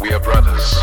We are brothers.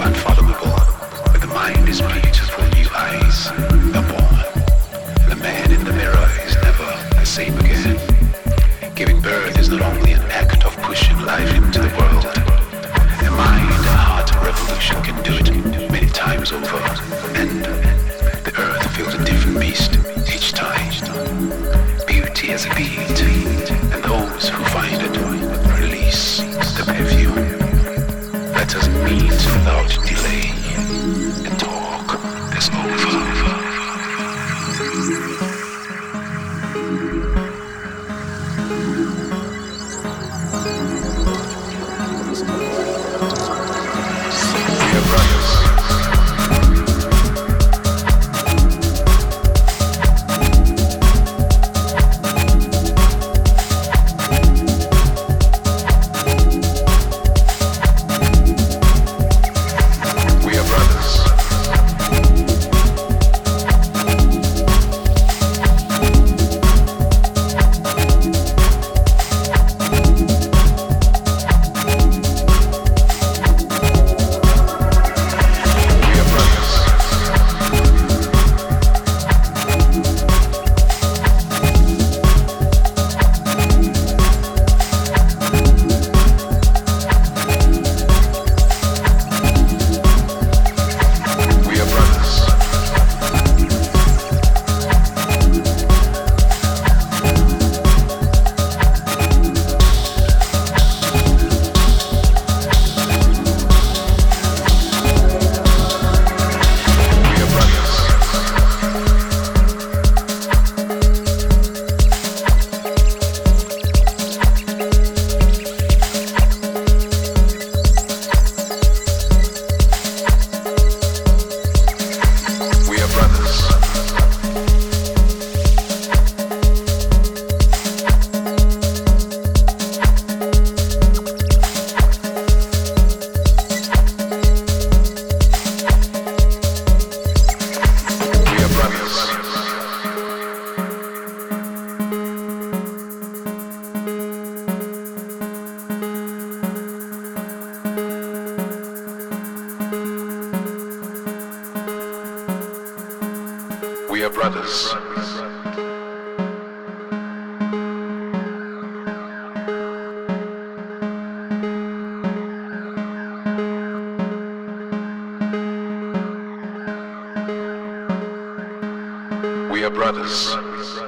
unfathomable, but the mind is beautiful, new eyes are born. The man in the mirror is never the same again. Giving birth is not only an act of pushing life into the world. A mind, a heart revolution can do it many times over, and the earth feels a different beast each time. Beauty as a beat, and those who find it release the perfume. Let us meet without delay and talk is over. We are brothers. We are brothers. We are brothers.